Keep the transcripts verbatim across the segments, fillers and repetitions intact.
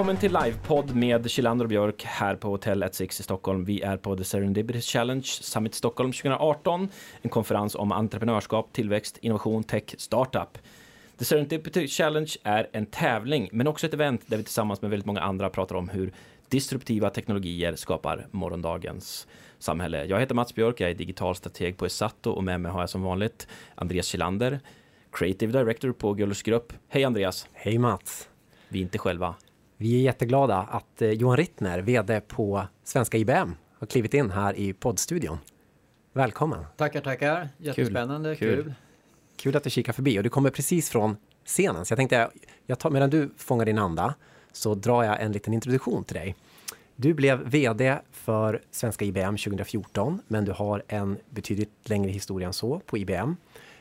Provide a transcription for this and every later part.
Välkommen till livepodd med Kilander och Björk här på Hotel at Six i Stockholm. Vi är på The Serendipity Challenge Summit Stockholm tjugo arton, en konferens om entreprenörskap, tillväxt, innovation, tech, startup. The Serendipity Challenge är en tävling, men också ett event där vi tillsammans med väldigt många andra pratar om hur disruptiva teknologier skapar morgondagens samhälle. Jag heter Mats Björk, jag är digital strateg på Esato och med mig har jag som vanligt Andreas Kilander, Creative Director på Gullers Grupp. Hej Andreas! Hej Mats! Vi är inte själva. Vi är jätteglada att eh, Johan Rittner, vd på Svenska I B M, har klivit in här i poddstudion. Välkommen! Tackar, tackar. Jättespännande, kul. Kul, kul. kul att du kikar förbi och du kommer precis från scenen. Så jag tänkte, jag tar, medan du fångar din anda så drar jag en liten introduktion till dig. Du blev vd för Svenska I B M tjugo fjorton, men du har en betydligt längre historia än så på I B M.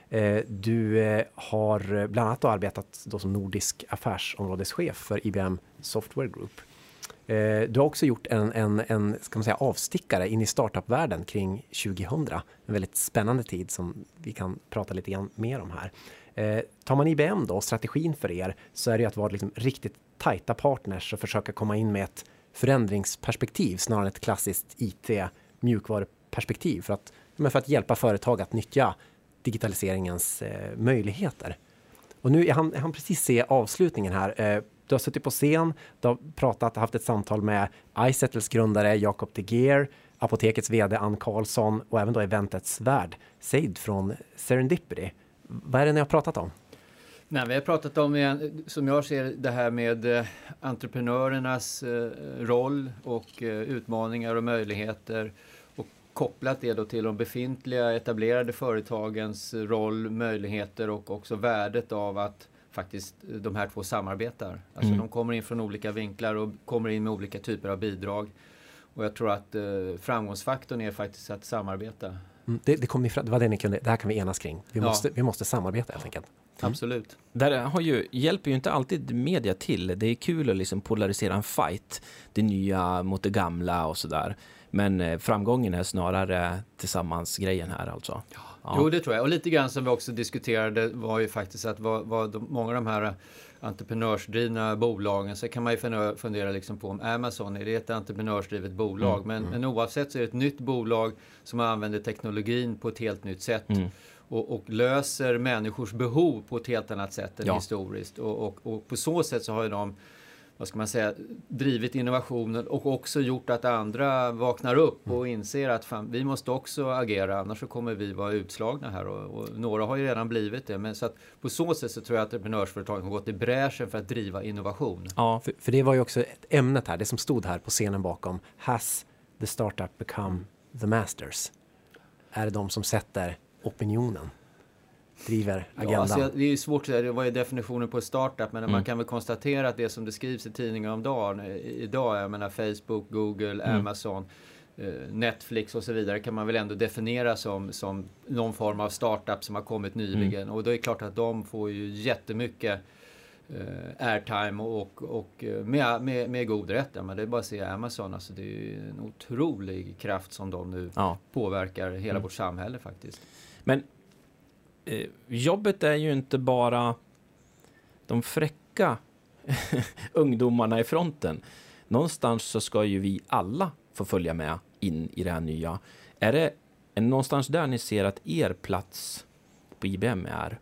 Du har bland annat arbetat då som nordisk affärsområdeschef för I B M Software Group. Du har också gjort en, en, en ska man säga, avstickare in i startup-världen kring tjugohundra. En väldigt spännande tid som vi kan prata lite grann mer om här. Tar man I B M då, strategin för er, så är det att vara liksom riktigt tajta partners och försöka komma in med ett förändringsperspektiv snarare än ett klassiskt I T-mjukvaruperspektiv för att, men för att hjälpa företag att nyttja digitaliseringens eh, möjligheter. Och nu är han, han precis se avslutningen här. Eh, du har suttit på scen, du har pratat, haft ett samtal med iSettles grundare Jacob de Geer, Apotekets vd Ann Karlsson och även då eventets värd Seid från Serendipity. Vad är det ni har pratat om? Nej, vi har pratat om, som jag ser det här med eh, entreprenörernas eh, roll och eh, utmaningar och möjligheter. Kopplat det då till de befintliga etablerade företagens roll, möjligheter och också värdet av att faktiskt de här två samarbetar. Alltså mm. de kommer in från olika vinklar och kommer in med olika typer av bidrag. Och jag tror att eh, framgångsfaktorn är faktiskt att samarbeta. Mm, det, det, kom ni fram, det var det ni kunde, det här kan vi enas kring. Vi, ja. måste, vi måste samarbeta helt enkelt. Mm. Absolut. Där har ju, hjälper ju inte alltid media till. Det är kul att liksom polarisera en fight. Det nya mot det gamla och sådär. Men framgången är snarare tillsammans grejen här alltså. Ja. Ja. Jo, det tror jag. Och lite grann som vi också diskuterade var ju faktiskt att vad, vad de, många av de här entreprenörsdrivna bolagen, så kan man ju fundera liksom på om Amazon är det ett entreprenörsdrivet bolag. Mm. Men, mm. men oavsett så är det ett nytt bolag som använder teknologin på ett helt nytt sätt. Mm. Och, och löser människors behov på ett helt annat sätt än ja. historiskt. Och, och, och på så sätt så har ju de, vad ska man säga, drivit innovationen och också gjort att andra vaknar upp och inser att fan, vi måste också agera, annars så kommer vi vara utslagna här. Och, och några har ju redan blivit det. Men så att på så sätt så tror jag att entreprenörsföretagen har gått i bräschen för att driva innovation. Ja, för, för det var ju också ett ämnet här, det som stod här på scenen bakom. Has the startup become the masters? Är det de som sätter opinionen? Driver agendan. Ja, alltså det är ju svårt att säga, vad är definitionen på startup, men mm. man kan väl konstatera att det som det skrivs i tidningar om dagen idag, jag menar Facebook, Google, mm. Amazon, eh, Netflix och så vidare, kan man väl ändå definiera som, som någon form av startup som har kommit nyligen. Mm. Och då är det klart att de får ju jättemycket eh, airtime och, och med, med, med god rätt. Ja, men det är bara att se Amazon, alltså det är ju en otrolig kraft som de nu ja. påverkar hela mm. vårt samhälle faktiskt. Men eh, jobbet är ju inte bara de fräcka ungdomarna i fronten. Någonstans så ska ju vi alla få följa med in i det här nya. Är det någonstans där ni ser att er plats på I B M är?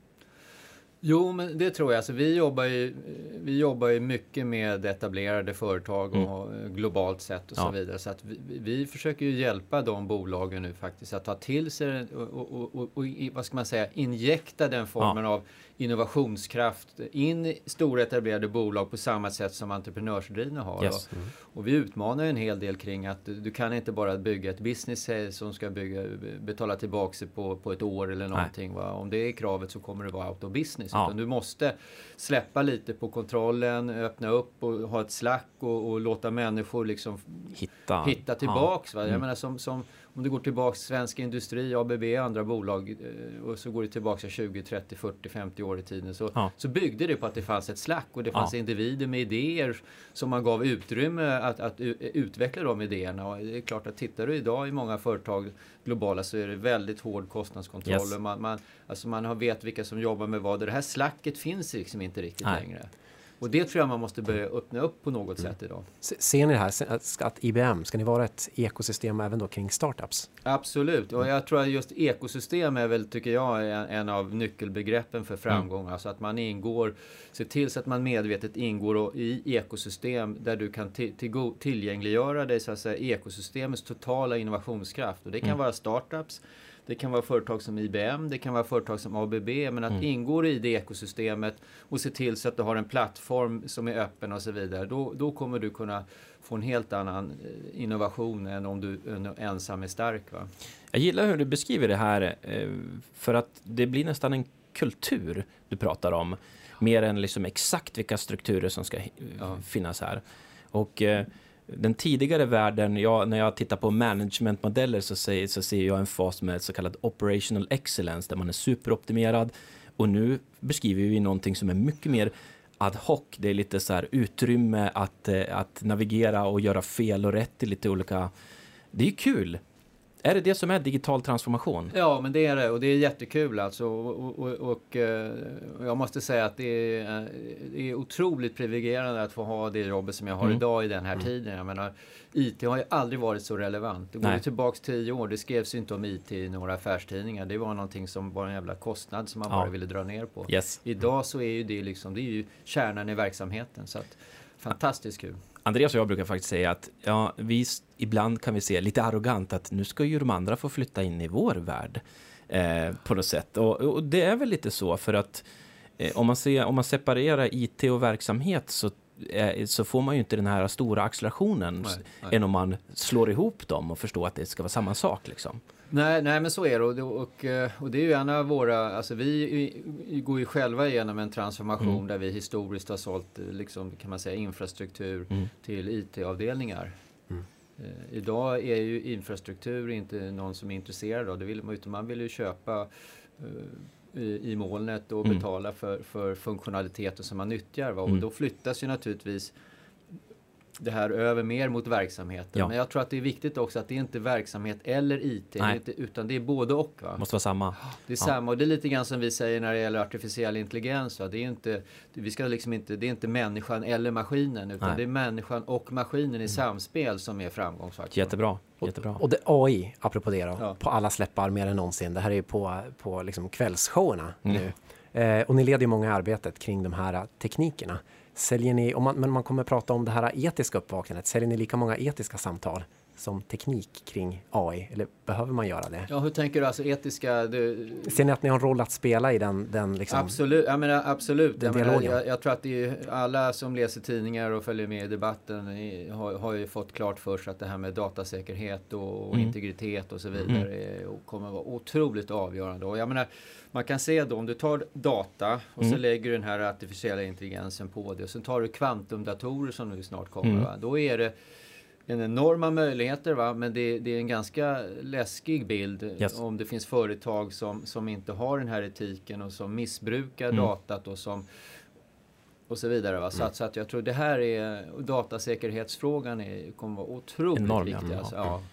Jo, men det tror jag. Alltså, vi jobbar ju, vi jobbar ju mycket med etablerade företag och mm. globalt sett och ja. så vidare. Så att vi, vi försöker ju hjälpa de bolagen nu faktiskt att ta till sig och, och, och, och vad ska man säga, injekta den formen ja. av innovationskraft in i stora etablerade bolag på samma sätt som entreprenörsdrivna har. Yes. Mm. Och, och vi utmanar en hel del kring att du, du kan inte bara bygga ett business som ska bygga, betala tillbaka sig på, på ett år eller någonting. Va? Om det är kravet så kommer det vara out of business. Ja. Utan du måste släppa lite på kontrollen, öppna upp och ha ett slack och, och låta människor liksom hitta, hitta tillbaks. Va? Jag Mm. menar som, som om du går tillbaks till Svensk Industri, A B B, andra bolag och så går det tillbaka tjugo, trettio, fyrtio, femtio år i tiden så, ja. så byggde det på att det fanns ett slack och det fanns ja. individer med idéer som man gav utrymme att, att utveckla de idéerna. Och det är klart att tittar du idag i många företag globala så är det väldigt hård kostnadskontroll. Yes. Man, man, alltså man har vet vilka som jobbar med vad. Det här slacket finns liksom inte riktigt Nej. längre. Och det tror jag man måste börja öppna upp på något mm. sätt idag. Ser ni det här, att I B M, ska ni vara ett ekosystem även då kring startups? Absolut, och jag tror att just ekosystem är väl, tycker jag, en, en av nyckelbegreppen för framgång. Mm. Alltså att man ingår, se till så att man medvetet ingår i ekosystem där du kan till, till, tillgängliggöra dig, så att säga, ekosystemets totala innovationskraft. Och det kan mm. vara startups, det kan vara företag som I B M, det kan vara företag som A B B, men att mm. ingå i det ekosystemet och se till så att du har en plattform som är öppen och så vidare, då, då kommer du kunna få en helt annan innovation än om du ensam är stark. Va? Jag gillar hur du beskriver det här, för att det blir nästan en kultur du pratar om, mer än liksom exakt vilka strukturer som ska ja. finnas här. Och den tidigare världen, jag, när jag tittar på managementmodeller så, säger, så ser jag en fas med så kallad operational excellence där man är superoptimerad, och nu beskriver vi någonting som är mycket mer ad hoc. Det är lite så här utrymme att, att navigera och göra fel och rätt i lite olika. Det är ju kul. Är det det som är digital transformation? Ja, men det är det, och det är jättekul alltså, och, och, och, och jag måste säga att det är, det är otroligt privilegierande att få ha det jobbet som jag har mm. idag i den här mm. tiden. Jag menar, I T har ju aldrig varit så relevant. Det går ju tillbaka tio år, det skrevs ju inte om I T i några affärstidningar. Det var någonting som var en jävla kostnad som man ja. bara ville dra ner på. Yes. Idag så är ju det liksom, det är ju kärnan i verksamheten, så att fantastiskt kul. Andreas och jag brukar faktiskt säga att ja, vi, ibland kan vi se lite arrogant att nu ska ju de andra få flytta in i vår värld eh, på något sätt. Och, och det är väl lite så, för att eh, om, man ser, om man separerar I T och verksamhet så, eh, så får man ju inte den här stora accelerationen nej, nej. än om man slår ihop dem och förstår att det ska vara samma sak liksom. Nej, nej, men så är det, och, och, och det är ju en av våra, alltså vi, vi går ju själva igenom en transformation mm. där vi historiskt har sålt, liksom, kan man säga, infrastruktur mm. till I T-avdelningar. Mm. Eh, idag är ju infrastruktur inte någon som är intresserad av det, vill man, utan man vill ju köpa eh, i, i molnet och mm. betala för, för funktionaliteter som man nyttjar. Va? Och mm. då flyttas ju naturligtvis det här över mer mot verksamheten. Ja. Men jag tror att det är viktigt också att det är inte verksamhet eller I T, det inte, utan det är både och. Va? Måste vara samma. Det är ja. samma, och det är lite grann som vi säger när det gäller artificiell intelligens. Va? Det är inte, vi ska liksom inte, det är inte människan eller maskinen, utan Nej. det är människan och maskinen i mm. samspel som är framgångsfaktorn. Jättebra. Jättebra. Och, och det A I, apropå det då, ja. på alla släppar mer än någonsin. Det här är ju på, på liksom kvällsshowerna mm. nu. Eh, och ni leder ju många i arbetet kring de här teknikerna. Säljer ni, om man, men man kommer prata om det här etiska uppvaknandet, säljer ni lika många etiska samtal som teknik kring A I? Eller behöver man göra det? Ja, hur tänker du? Alltså etiska... Du... Ser ni att ni har en roll att spela i den, den liksom... Absolut, jag menar, absolut. Den jag, menar, jag, jag tror att det är, alla som läser tidningar och följer med i debatten i, har, har ju fått klart för sig att det här med datasäkerhet och, och mm. integritet och så vidare mm. är, och kommer att vara otroligt avgörande. Och jag menar, man kan se då, om du tar data och mm. så lägger du den här artificiella intelligensen på det, och sen tar du kvantumdatorer som nu snart kommer, mm. va? Då är det en enorma möjligheter, va? Men det, det är en ganska läskig bild yes. om det finns företag som, som inte har den här etiken och som missbrukar mm. datat och som och så vidare. Va? Så, mm. att, så att jag tror det här är, datasäkerhetsfrågan är, kommer vara otroligt Enorm, viktig. Ja. Alltså, ja.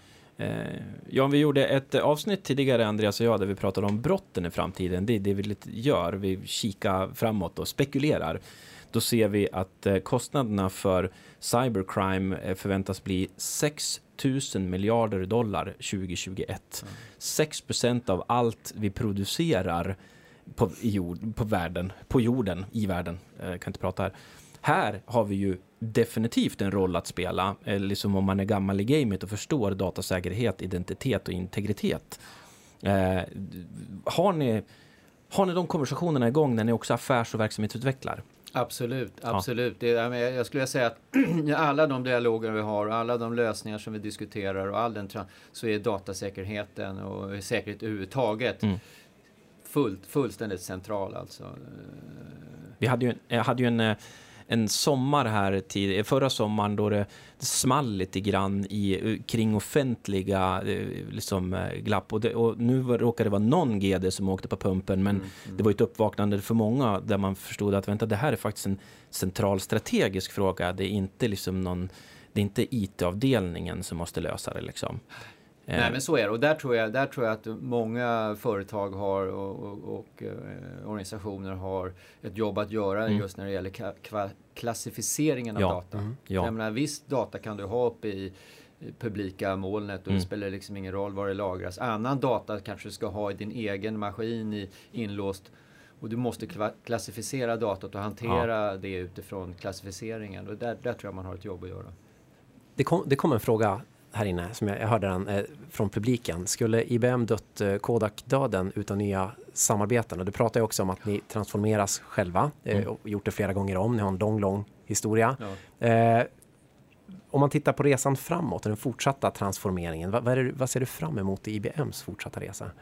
Ja, vi gjorde ett avsnitt tidigare, Andreas och jag, där vi pratade om brotten i framtiden. Det är det vi lite gör. Vi kikar framåt och spekulerar. Då ser vi att kostnaderna för cybercrime förväntas bli sex tusen miljarder dollar tjugohundratjugoett. Mm. sex procent av allt vi producerar på, i jord, på världen, på jorden, i världen. Jag kan inte prata här. Här har vi ju definitivt en roll att spela, liksom om man är gammal i gamet och förstår datasäkerhet, identitet och integritet. Eh, har ni har ni de konversationerna igång när ni också affärs- och verksamhetsutvecklar? Absolut, absolut. Ja. Det, jag skulle säga att alla de dialoger vi har, alla de lösningar som vi diskuterar och all den, så är datasäkerheten och säkerhet överhuvudtaget mm. fullt, fullständigt central. Alltså. Vi hade ju, jag hade ju en en sommar här tid, förra sommaren då det, det small lite grann i, kring offentliga liksom, glapp. Och, det, och nu råkade det vara någon G D som åkte på pumpen, men mm, mm. det var ett uppvaknande för många där man förstod att vänta, det här är faktiskt en central strategisk fråga. Det är inte liksom någon, det är inte I T-avdelningen som måste lösa det liksom. Nej, men så är det. Och där tror jag, där tror jag att många företag har och, och, och eh, organisationer har ett jobb att göra mm. just när det gäller ka- kva- klassificeringen av ja. data. Mm. Ja. Jag menar, viss data kan du ha uppe i, i publika molnet och mm. det spelar liksom ingen roll var det lagras. Annan data kanske du ska ha i din egen maskin i, inlåst. Och du måste kla- klassificera datat och hantera ja. det utifrån klassificeringen. Och där, där tror jag man har ett jobb att göra. Det kom, det kom en fråga här inne som jag, jag hörde den eh, från publiken. Skulle I B M dött eh, Kodak-döden utan nya samarbeten? Och du pratar ju också om att ni transformeras själva eh, mm. och gjort det flera gånger om. Ni har en lång, lång historia. Ja. Eh, om man tittar på resan framåt och den fortsatta transformeringen, vad, vad, är det, vad ser du fram emot i I B M:s fortsatta resa?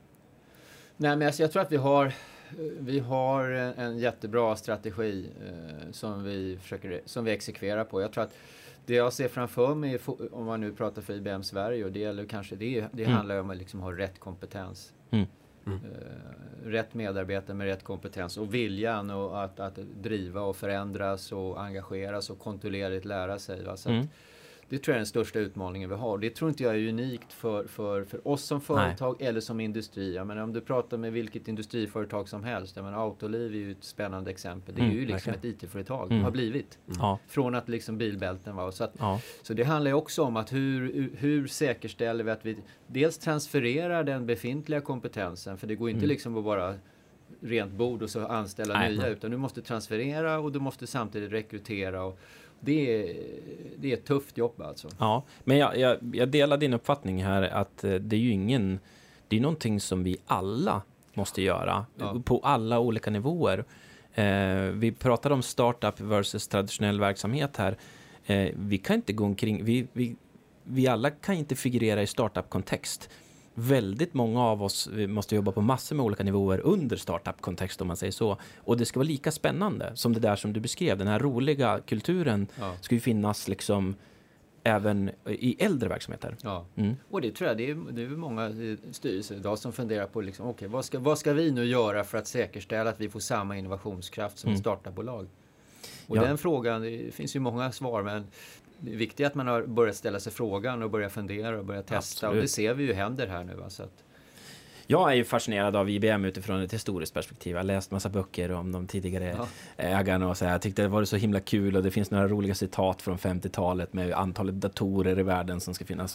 Nej, men alltså, jag tror att vi har vi har en jättebra strategi eh, som vi försöker som vi exekverar på. Jag tror att det jag ser framför mig, om man nu pratar för I B M Sverige, och det gäller kanske det, det mm. handlar om att liksom ha rätt kompetens. Mm. Mm. Uh, rätt medarbetare med rätt kompetens och viljan och att, att driva och förändras och engageras och kontinuerligt lära sig. Va? Så mm. att, det tror jag är den största utmaningen vi har. Det tror inte jag är unikt för, för, för oss som företag Nej. eller som industri. Jag menar, om du pratar med vilket industriföretag som helst. Jag menar, Autoliv är ju ett spännande exempel. Det är mm, ju liksom verkligen. ett I T-företag. Mm. har blivit. Mm. Ja. Från att liksom bilbälten var. Så, att, ja. så det handlar ju också om att hur, hur säkerställer vi att vi dels transfererar den befintliga kompetensen. För det går inte mm. liksom att bara rent bord och så anställa Nej. nya. Utan du måste transferera och du måste samtidigt rekrytera och Det är, det är ett tufft jobb alltså. Ja, men jag, jag, jag delar din uppfattning här att det är ju ingen, det är någonting som vi alla måste göra ja. på alla olika nivåer. Eh, vi pratade om startup versus traditionell verksamhet här. Eh, vi kan inte gå omkring, vi, vi, vi alla kan inte figurera i startup-kontext. Väldigt många av oss måste jobba på massor med olika nivåer under startup-kontext om man säger så. Och det ska vara lika spännande som det där som du beskrev. Den här roliga kulturen ja. ska ju finnas liksom även i äldre verksamheter. Ja, mm. och det tror jag det är, det är många styrelser idag som funderar på liksom, okay, vad, ska, vad ska vi nu göra för att säkerställa att vi får samma innovationskraft som mm. ett startupbolag? Och ja. den frågan, det finns ju många svar, men det är viktigt att man har börjat ställa sig frågan och börja fundera och börja testa. Absolut. Och det ser vi ju händer här nu. Va? Så att... Jag är ju fascinerad av I B M utifrån ett historiskt perspektiv. Jag har läst massa böcker om de tidigare ja. ägarna och så här. Jag tyckte det var så himla kul och det finns några roliga citat från femtiotalet med antalet datorer i världen som ska finnas.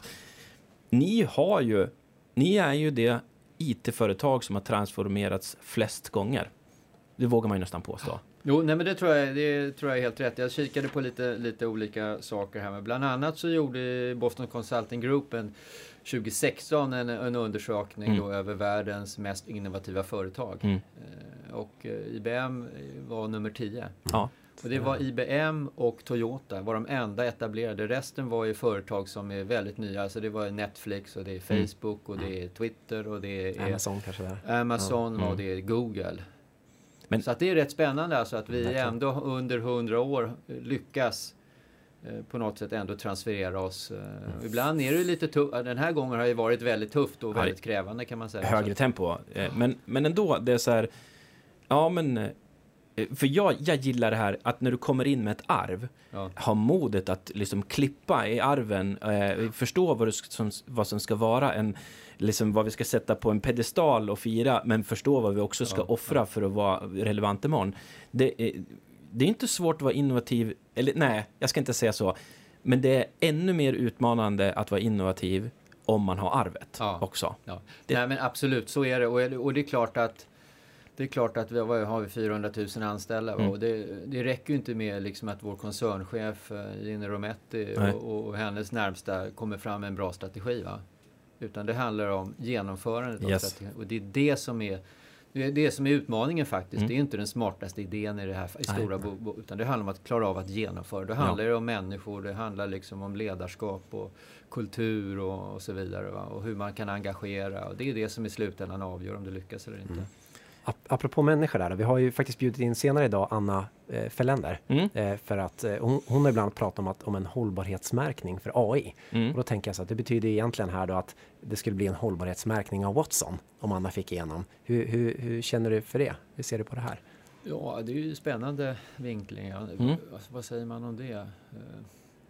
Ni har ju, ni är ju det I T-företag som har transformerats flest gånger. Det vågar man ju nästan påstå. Jo, nej men det tror jag, det tror jag är helt rätt. Jag kikade på lite, lite olika saker här. Men bland annat så gjorde Boston Consulting Group en tjugo sexton en, en undersökning mm. då över världens mest innovativa företag. Mm. Eh, och eh, I B M var nummer tio. Ja. Och det var I B M och Toyota var de enda etablerade. Resten var ju företag som är väldigt nya. Alltså det var Netflix och det är Facebook och det är Twitter och det är Amazon kanske där. Amazon ja. mm. och det är Google. Men, så att det är rätt spännande alltså att vi verkligen. ändå under hundra år lyckas eh, på något sätt ändå transferera oss. Eh, mm. Ibland är det lite tufft. Den här gången har det varit väldigt tufft och väldigt krävande kan man säga. Högre tempo. Eh, men, men ändå, det är så här, ja men, eh, för jag, jag gillar det här att när du kommer in med ett arv, ja. ha modet att liksom klippa i arven, eh, förstå vad, det som, vad som ska vara en liksom vad vi ska sätta på en pedestal och fira, men förstå vad vi också ska ja, offra ja. för att vara relevant imorgon. Det är, det är inte svårt att vara innovativ, eller nej, jag ska inte säga så, men det är ännu mer utmanande att vara innovativ om man har arvet ja. också. Ja. Det... Nej men absolut, så är det. Och, och det är klart att det är klart att vi har, har vi fyrahundratusen anställda mm. och det, det räcker ju inte med liksom att vår koncernchef Gine Rometty och, och hennes närmsta kommer fram med en bra strategi va? Utan det handlar om genomförandet av yes. strategin. Och det är det som är, det är, det som är utmaningen faktiskt. Mm. Det är inte den smartaste idén i det här i stora bo, bo, utan det handlar om att klara av att genomföra. Det handlar ja. om människor, det handlar liksom om ledarskap och kultur och, och så vidare. Va? Och hur man kan engagera. Och det är det som i slutändan avgör om det lyckas eller inte. Mm. Apropå människor där, vi har ju faktiskt bjudit in senare idag Anna eh, Fällender mm. eh, för att eh, hon, hon har ibland pratat om, att, om en hållbarhetsmärkning för A I. Mm. Och då tänker jag så att det betyder egentligen här då att det skulle bli en hållbarhetsmärkning av Watson om Anna fick igenom. Hur, hur, hur känner du för det? Hur ser du på det här? Ja, det är ju spännande vinkling. Ja. Mm. Alltså, vad säger man om det?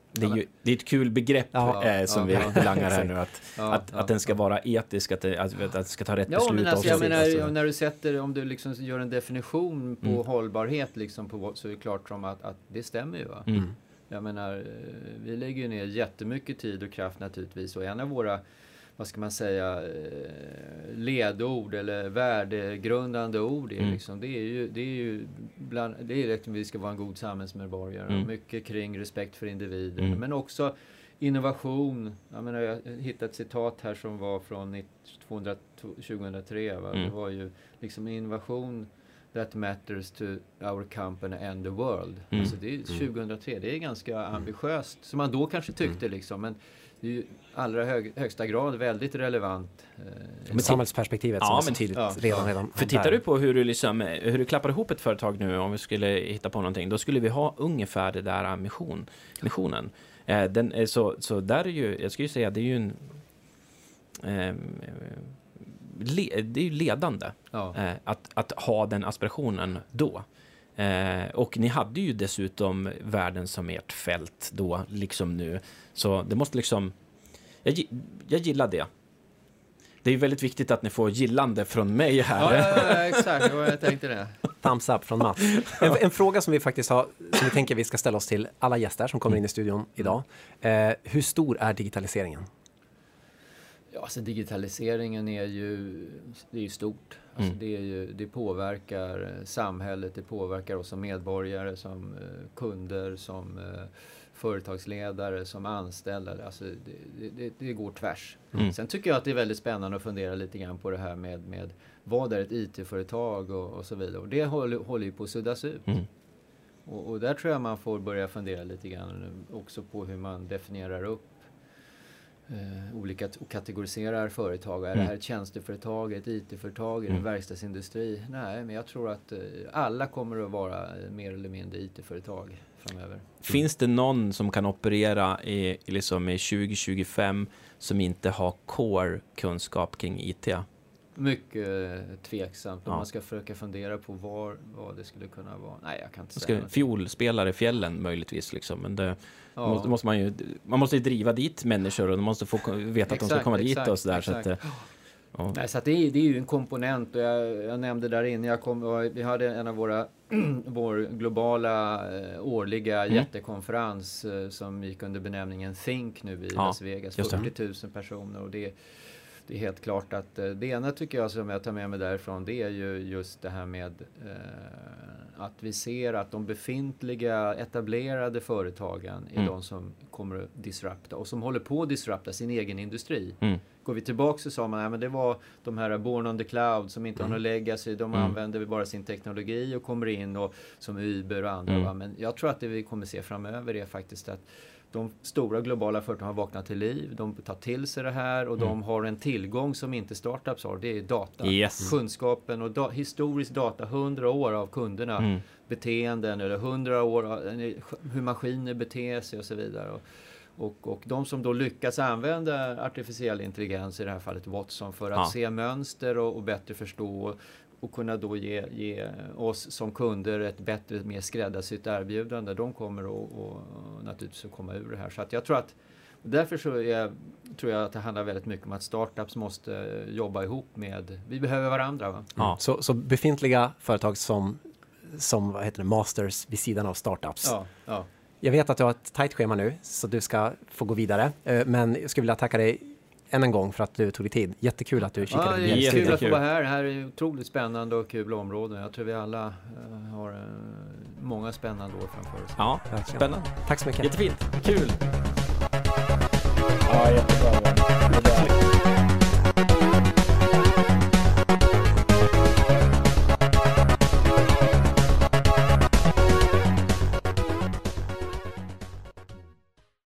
Det är ju det är ett kul begrepp Ja, eh, som ja, vi langar här nu, att, Ja, att, ja, att den ska ja. vara etisk, att det, att, att det ska ta rätt Ja, beslut. men alltså, och jag så. menar, Alltså, när du sätter, om du liksom gör en definition på Mm. hållbarhet liksom på, så är det klart som att, att det stämmer ju. Va? Mm. Jag menar, eh, vi lägger ju ner jättemycket tid och kraft naturligtvis, och en av våra, vad ska man säga, eh, ledord eller värdegrundande ord är, Mm. liksom, det är ju, det är ju bland, det är liksom, vi ska vara en god samhällsmedborgare, Mm. mycket kring respekt för individer, Mm. men också innovation. Jag menar, jag hittade ett citat här som var från tjugohundratre, va? Mm. Det var ju liksom innovation that matters to our company and the world. Mm. Alltså det är tjugohundratre, det är ganska ambitiöst, som man då kanske tyckte liksom, men det är ju allra hög, högsta grad väldigt relevant. Eh, Men samhällsperspektivet som Ja, är så men- tydligt ja, redan, ja. redan För tittar du på hur du, liksom, hur du klappar ihop ett företag nu, om vi skulle hitta på någonting, då skulle vi ha ungefär det där mission, missionen. Eh, den är så, så där är ju, jag skulle ju säga, det är ju en eh, le, det är ju ledande ja. eh, att, att ha den aspirationen då. Eh, och ni hade ju dessutom världen som ert fält då, liksom nu. Så det måste liksom, jag, gi- jag gillar det. Det är ju väldigt viktigt att ni får gillande från mig här. Ja, ja, ja, exakt, det var jag tänkte det. thumbs up från Mats. En, en fråga som vi faktiskt har, som vi tänker vi ska ställa oss till alla gäster som kommer in i studion idag. Eh, hur stor är digitaliseringen? Ja, alltså digitaliseringen är ju, det är ju stort. Alltså Mm. det, är ju, det påverkar eh, samhället, det påverkar oss som medborgare, som eh, kunder, som eh, företagsledare, som anställda. Alltså det, det, det går tvärs. Mm. Sen tycker jag att det är väldigt spännande att fundera lite grann på det här med, med vad är ett I T-företag och, och så vidare. Och det håller, håller ju på att suddas ut. Mm. Och, och där tror jag man får börja fundera lite grann också på hur man definierar upp eh, olika och kategoriserar företag. Är Mm. det här ett tjänsteföretag, ett I T-företag, är det Mm. verkstadsindustri? Nej, men jag tror att eh, alla kommer att vara eh, mer eller mindre I T-företag framöver. Finns det någon som kan operera i, liksom i tjugo tjugofem som inte har core kunskap kring I T? Mycket eh, tveksamt om Ja. man ska försöka fundera på var, vad det skulle kunna vara. Nej, jag kan inte Ska, säga något. fiolspelare i fjällen möjligtvis, liksom. Men det Ja. måste, måste man ju, man måste ju driva dit människor och de måste få veta att de ska Exakt, komma dit exakt, och sådär. Så att, exakt. eh, ja. Nej, så att det, är, det är ju en komponent, och jag, jag nämnde där inne, jag kom, och vi hade en av våra vår globala eh, årliga Mm. jättekonferens eh, som gick under benämningen Think nu i Ja, Las Vegas, just det. fyrtio tusen personer, och det, det är helt klart att eh, det ena tycker jag som jag tar med mig därifrån, det är ju just det här med eh, att vi ser att de befintliga etablerade företagen är Mm. de som kommer att disrupta och som håller på att disrupta sin egen industri. Mm. Går vi tillbaka så sa man att ja, det var de här born on the cloud som inte har någon legacy. De Mm. använder bara sin teknologi och kommer in och, som Uber och andra. Mm. Va? Men jag tror att det vi kommer se framöver är faktiskt att de stora globala företagen har vaknat till liv. De tar till sig det här och Mm. de har en tillgång som inte startups har. Det är data. Yes. Kunskapen och da- historisk data. Hundra år av kunderna. Mm. Beteenden eller hundra år av hur maskiner beter sig och så vidare. Och, Och, och de som då lyckas använda artificiell intelligens, i det här fallet Watson, för att Ja. se mönster och, och bättre förstå och, och kunna då ge, ge oss som kunder ett bättre, mer skräddarsytt erbjudande, de kommer att och, och naturligtvis att komma ur det här. Så att jag tror att därför så är, tror jag att det handlar väldigt mycket om att startups måste jobba ihop med, vi behöver varandra. Va? Ja. Så, så befintliga företag som, som vad heter det, masters vid sidan av startups. Ja, ja. Jag vet att du har ett tajt schema nu, så du ska få gå vidare. Eh, Men jag skulle vilja tacka dig än en gång för att du tog dig tid. Jättekul att du kikade Ja, förbi det är studion. kul att få Jättekul. vara här. Det här är otroligt spännande och kul områden. Jag tror vi alla eh, har eh, många spännande år framför oss. Ja, Verkligen. spännande. Tack så mycket. Jättefint. Kul.